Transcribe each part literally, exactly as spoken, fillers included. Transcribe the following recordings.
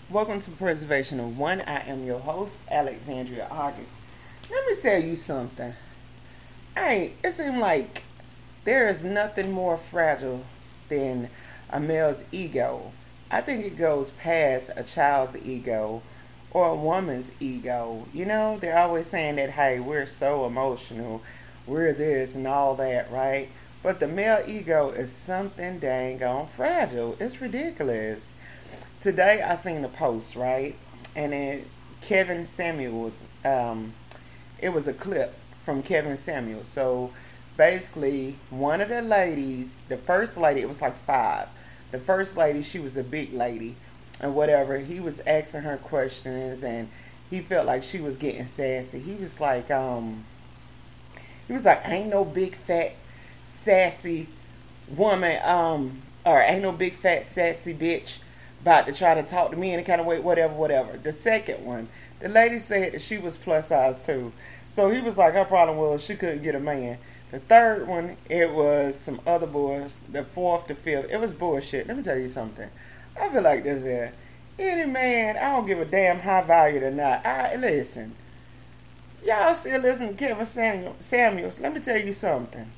Welcome to Preservation of One. I am your host, Alexandria August. Let me tell you something. Hey, it seems like there is nothing more fragile than a male's ego. I think it goes past a child's ego or a woman's ego. You know, they're always saying that, hey, we're so emotional, we're this and all that, right? But the male ego is something dang on fragile. It's ridiculous. Today I seen a post, right? And it Kevin Samuels, um, it was a clip from Kevin Samuels. So basically, one of the ladies, the first lady, it was like five. The first lady, she was a big lady, and whatever. He was asking her questions, and he felt like she was getting sassy. He was like, um, he was like, ain't no big fat sassy woman, um, or ain't no big fat sassy bitch about to try to talk to me in a kind of way, whatever, whatever. The second one, the lady said that she was plus size too. So he was like, her problem was she couldn't get a man. The third one, it was some other boys. The fourth, the fifth, it was bullshit. Let me tell you something. I feel like this here. Any man, I don't give a damn how valued or not. I listen. Y'all still listen to Kevin Samuel, Samuels. Let me tell you something.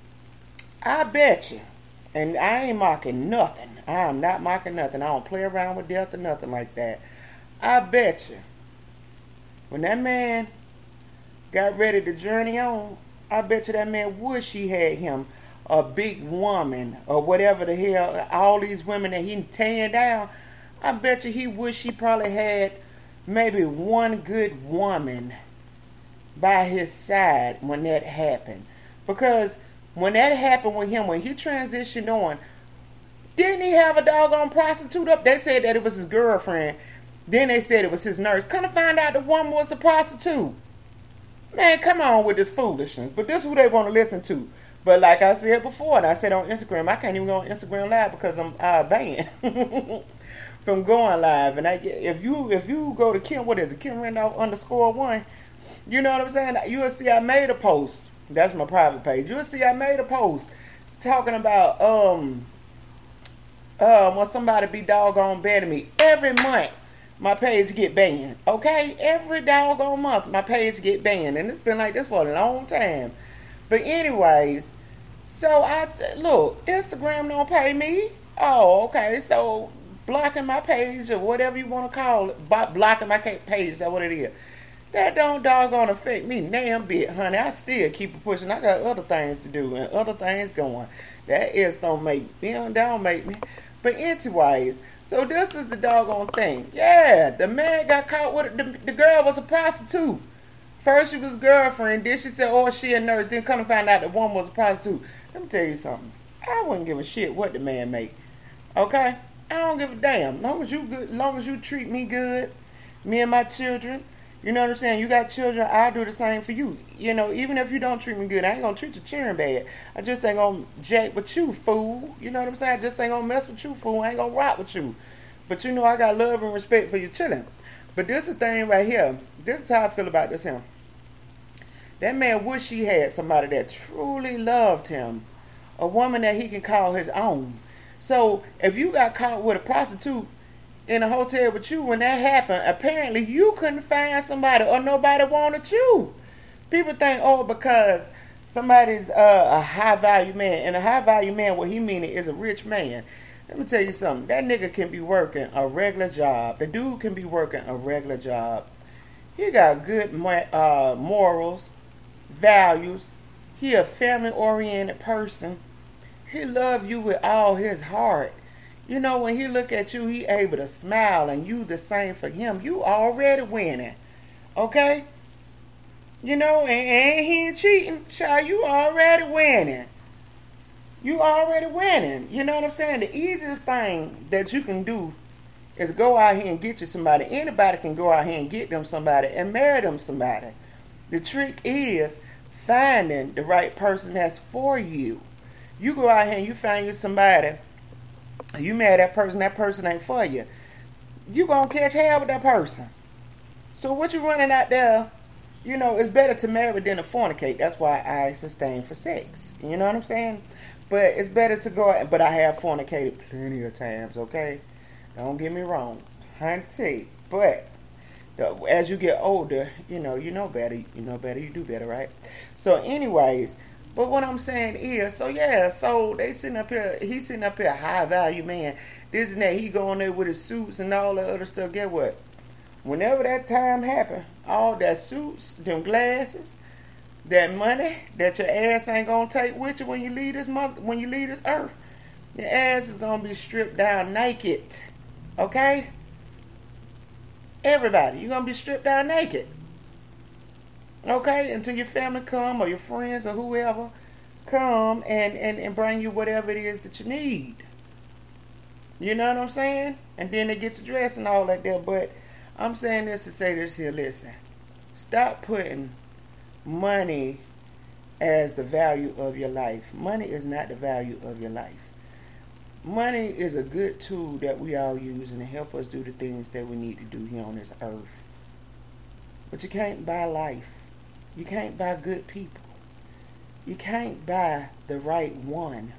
I bet you, and I ain't mocking nothing. I am not mocking nothing. I don't play around with death or nothing like that. I bet you, when that man got ready to journey on, I bet you that man wish he had him a big woman or whatever the hell, all these women that he tearing down. I bet you he wish he probably had maybe one good woman by his side when that happened. Because when that happened with him, when he transitioned on, didn't he have a doggone prostitute up? They said that it was his girlfriend. Then they said it was his nurse. Come to find out the woman was a prostitute. Man, come on with this foolishness. But this is who they want to listen to. But like I said before, and I said on Instagram, I can't even go on Instagram Live because I'm uh, banned from going live. And I, if you if you go to Kim, what is it, Kim Randolph underscore one, you know what I'm saying? You'll see I made a post. That's my private page. You'll see I made a post talking about um uh when somebody be doggone bad to me. Every month my page get banned. Okay? Every doggone month my page get banned. And it's been like this for a long time. But anyways, so I look, Instagram don't pay me. Oh, okay. So blocking my page or whatever you want to call it, blocking my page, that's what it is. That don't doggone affect me damn bit, honey. I still keep it pushing. I got other things to do and other things going. That is don't make me, don't, don't make me. But anyways, so this is the doggone thing. Yeah, the man got caught with it. The, the girl was a prostitute. First she was girlfriend, then she said, oh, she a nurse. Then come to find out the woman was a prostitute. Let me tell you something. I wouldn't give a shit what the man make. Okay? I don't give a damn. Long as you good, long as you treat me good, me and my children. You know what I'm saying? You got children, I'll do the same for you. You know, even if you don't treat me good, I ain't gonna treat your children bad. I just ain't gonna jack with you, fool. You know what I'm saying? I just ain't gonna mess with you, fool. I ain't gonna rock with you. But you know I got love and respect for your children. But this is the thing right here. This is how I feel about this him. That man wish he had somebody that truly loved him. A woman that he can call his own. So if you got caught with a prostitute in a hotel with you when that happened, apparently you couldn't find somebody or nobody wanted you. People think, oh, because somebody's uh, a high value man, and a high value man, what he meaning is a rich man. Let me tell you something. That nigga can be working a regular job. The dude can be working a regular job. He got good uh, morals, values. He a family oriented person. He love you with all his heart. You know, when he look at you, he able to smile, and you the same for him. You already winning. Okay? You know, and, and he ain't cheating. Child, you already winning. You already winning. You know what I'm saying? The easiest thing that you can do is go out here and get you somebody. Anybody can go out here and get them somebody and marry them somebody. The trick is finding the right person that's for you. You go out here and you find you somebody. You marry that person, that person ain't for you. You gonna catch hell with that person. So what you running out there, you know, it's better to marry than to fornicate. That's why I sustain for sex. You know what I'm saying? But it's better to go, but I have fornicated plenty of times, okay? Don't get me wrong. hunty. But the, as you get older, you know, you know better. You know better, you do better, right? So anyways, but what I'm saying is, so yeah, so they sitting up here, he's sitting up here, high value man, this and that. He going there with his suits and all that other stuff. Get what? Whenever that time happen, all that suits, them glasses, that money that your ass ain't gonna take with you when you leave this mother, when you leave this earth, your ass is gonna be stripped down naked. Okay? Everybody, you're gonna be stripped down naked. Okay? Until your family come or your friends or whoever come and, and, and bring you whatever it is that you need. You know what I'm saying? And then they get to dress and all like that. But I'm saying this to say this here, listen. Stop putting money as the value of your life. Money is not the value of your life. Money is a good tool that we all use and to help us do the things that we need to do here on this earth. But you can't buy life. You can't buy good people. You can't buy the right one.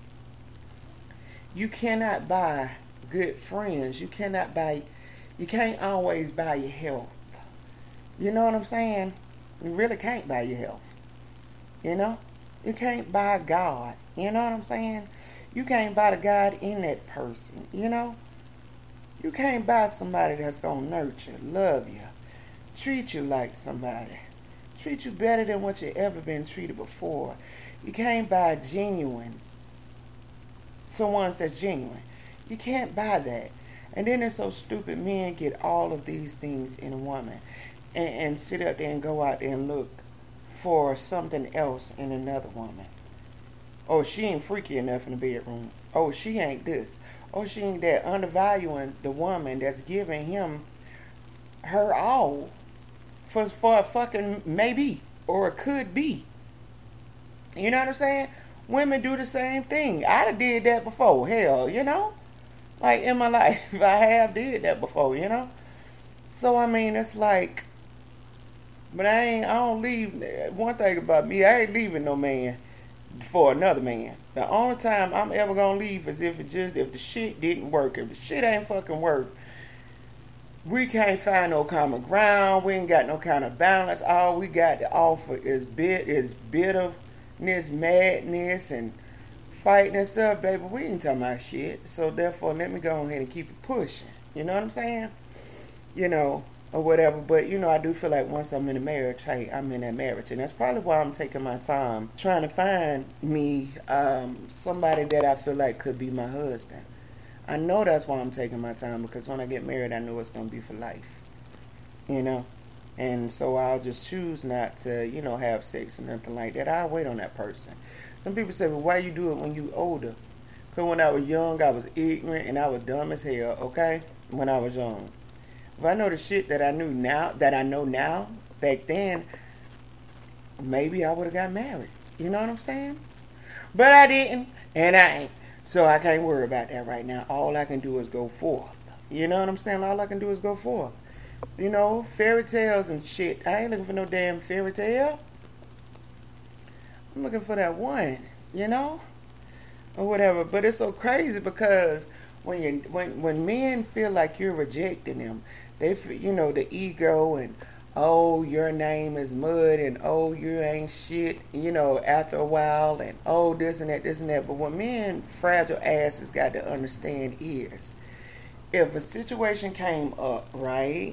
You cannot buy good friends. You cannot buy, you can't always buy your health. You know what I'm saying? You really can't buy your health. You know? You can't buy God. You know what I'm saying? You can't buy the God in that person. You know? You can't buy somebody that's going to nurture, love you, treat you like somebody, treat you better than what you ever been treated before. You can't buy genuine, someone that's genuine. You can't buy that. And then it's so stupid. Men get all of these things in a woman and, and sit up there and go out there and look for something else in another woman. Oh, she ain't freaky enough in the bedroom. Oh, she ain't this. Oh, she ain't that. Undervaluing the woman that's giving him her all for, for a fucking maybe or it could be. You know what I'm saying? Women do the same thing. I done did that before. Hell, you know? Like in my life, I have did that before, you know? So, I mean, it's like, but I ain't, I don't leave, one thing about me, I ain't leaving no man for another man. The only time I'm ever gonna leave is if it just, if the shit didn't work. If the shit ain't fucking work, we can't find no common ground. We ain't got no kind of balance. All we got to offer is bit, is bitterness, madness, and fighting and stuff, baby. We ain't talking about shit. So therefore, let me go ahead and keep it pushing. You know what I'm saying? You know, or whatever. But, you know, I do feel like once I'm in a marriage, hey, I'm in that marriage. And that's probably why I'm taking my time trying to find me um, somebody that I feel like could be my husband. I know that's why I'm taking my time, because when I get married, I know it's going to be for life. You know? And so I'll just choose not to, you know, have sex or nothing like that. I'll wait on that person. Some people say, well, why you do it when you older? Because when I was young, I was ignorant and I was dumb as hell, okay? When I was young. If I know the shit that I knew now, that I know now, back then, maybe I would have got married. You know what I'm saying? But I didn't, and I ain't. So I can't worry about that right now. All I can do is go forth. You know what I'm saying? All I can do is go forth. You know, fairy tales and shit. I ain't looking for no damn fairy tale. I'm looking for that one, you know? Or whatever. But it's so crazy because when you when when men feel like you're rejecting them, they feel, you know, the ego and, oh, your name is mud, and oh, you ain't shit, you know, after a while, and oh, this and that, this and that. But what men, fragile asses, got to understand is, if a situation came up, right?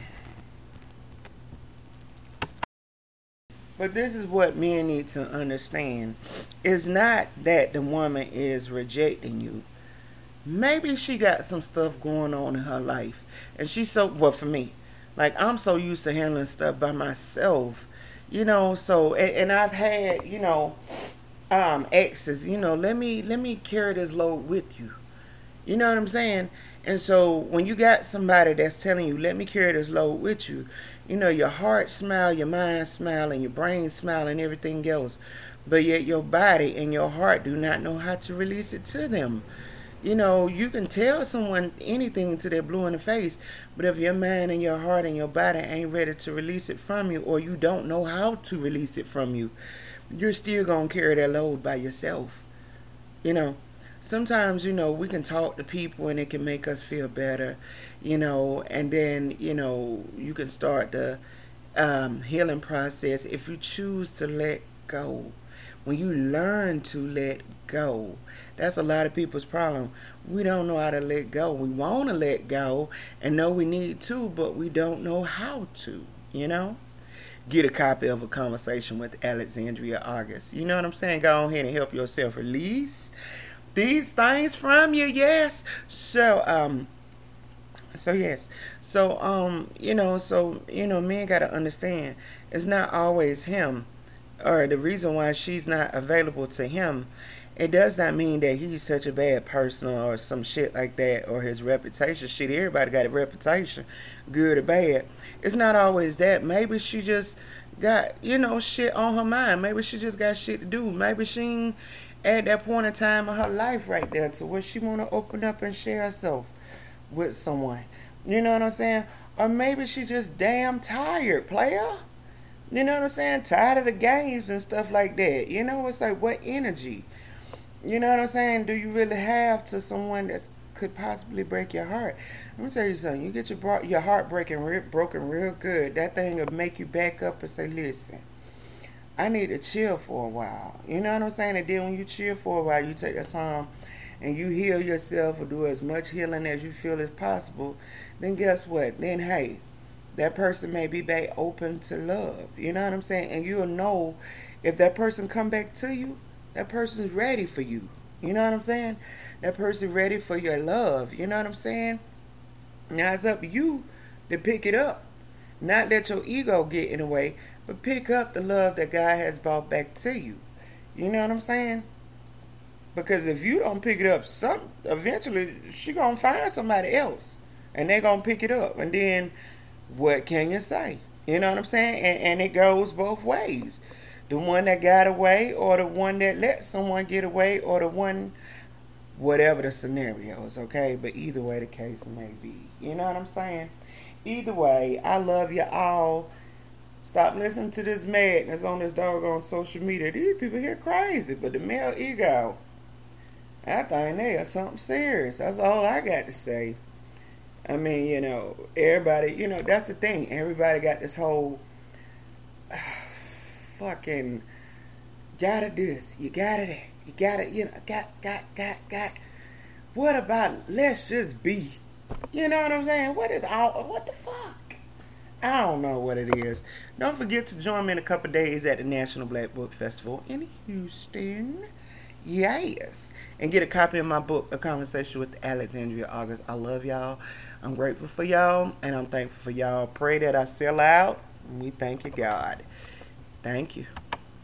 But this is what men need to understand. It's not that the woman is rejecting you. Maybe she got some stuff going on in her life. And she's so, well, for me, like, I'm so used to handling stuff by myself, you know, so, and, and I've had, you know, um, exes, you know, let me, let me carry this load with you. You know what I'm saying? And so when you got somebody that's telling you, let me carry this load with you, you know, your heart smile, your mind smile, and your brain smile, and everything else. But yet your body and your heart do not know how to release it to them. You know, you can tell someone anything until they're blue in the face, but if your mind and your heart and your body ain't ready to release it from you, or you don't know how to release it from you, you're still going to carry that load by yourself. You know, sometimes, you know, we can talk to people and it can make us feel better, you know, and then, you know, you can start the um, healing process if you choose to let go. When you learn to let go, that's a lot of people's problem. We don't know how to let go. We want to let go and know we need to, but we don't know how to, you know? Get a copy of A Conversation with Alexandria August. You know what I'm saying? Go ahead and help yourself release these things from you, yes. So, um, so yes. So, um, you know, so, you know, men gotta understand it's not always him or the reason why she's not available to him. It does not mean that he's such a bad person or some shit like that or his reputation. Shit, everybody got a reputation, good or bad. It's not always that. Maybe she just got, you know, shit on her mind. Maybe she just got shit to do. Maybe she ain't at that point in time of her life right there to where she want to open up and share herself with someone. You know what I'm saying? Or maybe she just damn tired, player. You know what I'm saying? Tired of the games and stuff like that. You know, it's like, what energy? You know what I'm saying? Do you really have to someone that could possibly break your heart? Let me tell you something. You get your bro- your heart breaking re- broken real good. That thing will make you back up and say, listen, I need to chill for a while. You know what I'm saying? And then when you chill for a while, you take that time and you heal yourself or do as much healing as you feel is possible. Then guess what? Then, hey, that person may be back open to love. You know what I'm saying? And you'll know if that person come back to you, that person's ready for you. You know what I'm saying? That person ready for your love. You know what I'm saying? Now it's up to you to pick it up. Not let your ego get in the way, but pick up the love that God has brought back to you. You know what I'm saying? Because if you don't pick it up, some eventually she gonna find somebody else, and they gonna pick it up. And then what can you say? You know what I'm saying? And, and it goes both ways. The one that got away, or the one that let someone get away, or the one, whatever the scenario is, okay? But either way the case may be. You know what I'm saying? Either way, I love you all. Stop listening to this madness on this doggone social media. These people here crazy, but the male ego, I think they are something serious. That's all I got to say. I mean, you know, everybody, you know, that's the thing. Everybody got this whole uh, fucking gotta this, you gotta that, you gotta, you know, got, got, got, got. What about let's just be? You know what I'm saying? What is all, what the fuck? I don't know what it is. Don't forget to join me in a couple days at the National Black Book Festival in Houston. Yes. And get a copy of my book, A Conversation with Alexandria August. I love y'all. I'm grateful for y'all, and I'm thankful for y'all. Pray that I sell out. And we thank you, God. Thank you.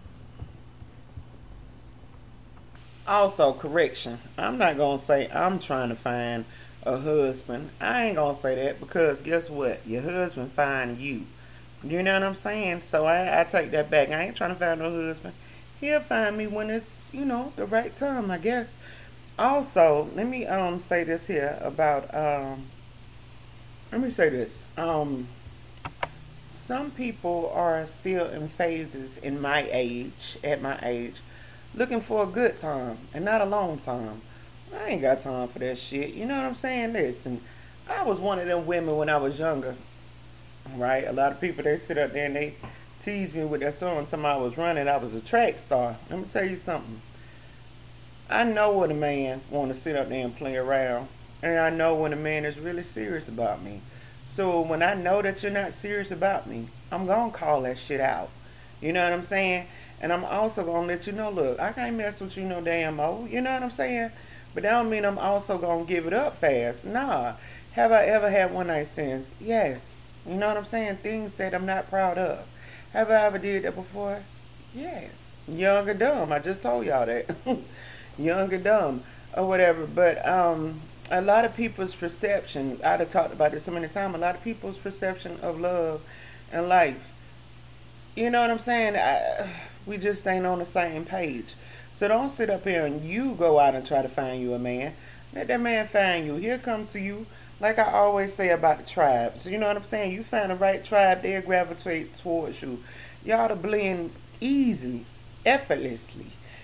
Also, correction. I'm not going to say I'm trying to find a husband. I ain't going to say that because guess what? Your husband find you. You know what I'm saying? So I, I take that back. I ain't trying to find no husband. He'll find me when it's, you know, the right time, I guess. Also, let me um say this here about um let me say this. Um some people are still in phases in my age, at my age, looking for a good time and not a long time. I ain't got time for that shit. You know what I'm saying? Listen, I was one of them women when I was younger. Right? A lot of people, they sit up there and they tease me with that song. Time I was running, I was a track star. Let me tell you something. I know when a man want to sit up there and play around, and I know when a man is really serious about me. So when I know that you're not serious about me, I'm gonna call that shit out. You know what I'm saying? And I'm also gonna let you know, look, I can't mess with you no damn more. You know what I'm saying? But that don't mean I'm also gonna give it up fast. Nah. Have I ever had one night stands? Yes. You know what I'm saying? Things that I'm not proud of. Have I ever did that before? Yes. Young or dumb. I just told y'all that. Young or dumb or whatever. But um, a lot of people's perception, I'd have talked about this so many times, a lot of people's perception of love and life, you know what I'm saying? I, we just ain't on the same page. So don't sit up here and you go out and try to find you a man. Let that man find you. He'll come to you. Like I always say about the tribes. You know what I'm saying? You find the right tribe, they'll gravitate towards you. Y'all to blend easily, effortlessly.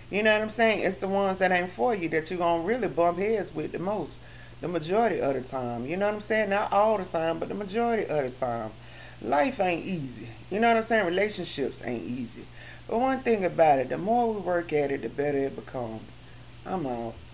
You know what I'm saying? It's the ones that ain't for you that you're going to really bump heads with the most. The majority of the time. You know what I'm saying? Not all the time, but the majority of the time. Life ain't easy. You know what I'm saying? Relationships ain't easy. But one thing about it, the more we work at it, the better it becomes. I'm out.